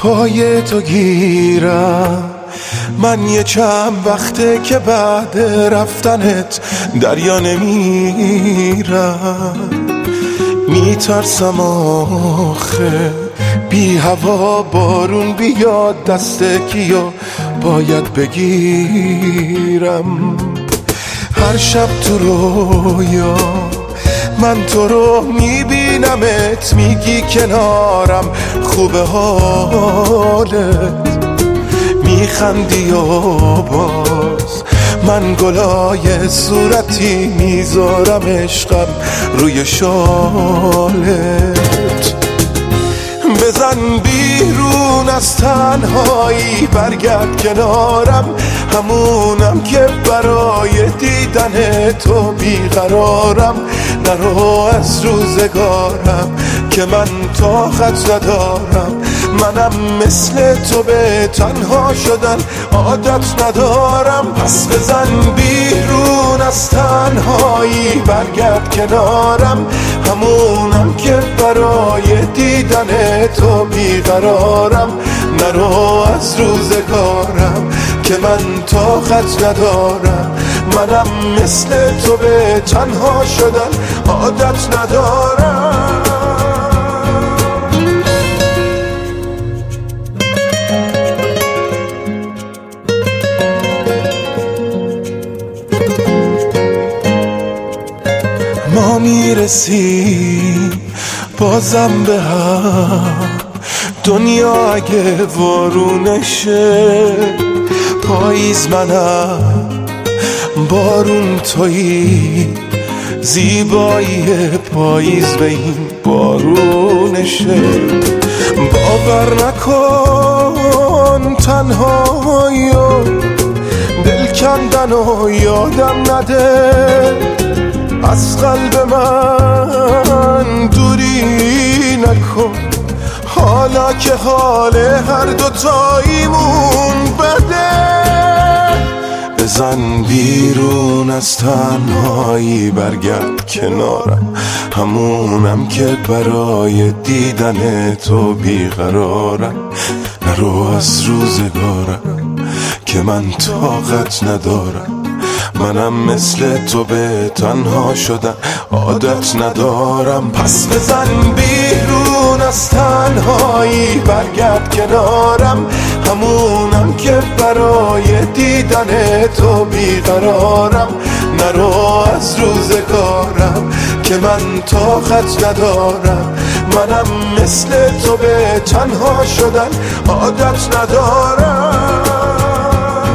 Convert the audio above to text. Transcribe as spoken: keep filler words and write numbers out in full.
پای تو گیرم. من یه چند وقته که بعد رفتنت دریا نمیرم. میترسم آخه بی هوا بارون بیاد، دست کیو باید بگیرم. هر شب تو رویا من تو رو میبینمت، میگی کنارم خوبه حالت، میخندی و باز من گلای صورتی میذارم عشقم روی شالت. بزن بیرون از تنهایی، برگرد کنارم، همونم که برای دیدن تو بیقرارم. نرو از روزگارم که من طاقت ندارم، منم مثل تو به تنها شدن عادت ندارم. پس بزن بیرون از تنهایی، برگرد کنارم، همونم که برای دیدن تو بیقرارم. نرو از روزگارم که من طاقت ندارم، منم مثل تو به تنها شدن عادت ندارم. ما میرسیم بازم به هم، دنیا اگه وارونشه، پاییز منم بارون تویی، زیبایی پاییز به این بارونشه. باور نکن تنهایی و دل کندن و یادم نده، از قلب من دوری نکن، حالا که حال هر دوتاییمون بده. بزن بیرون از تنهایی، برگرد کنارم، همونم که برای دیدن تو بیقرارم. نرو از روزگارم که من طاقت ندارم، منم مثل تو به تنها شدن عادت ندارم. پس بزن بیرون از تنهایی، برگرد کنارم، همونم که برای دیدن تو بیقرارم. نرو از روزگارم که من طاقت ندارم، منم مثل تو به تنها شدن عادت ندارم.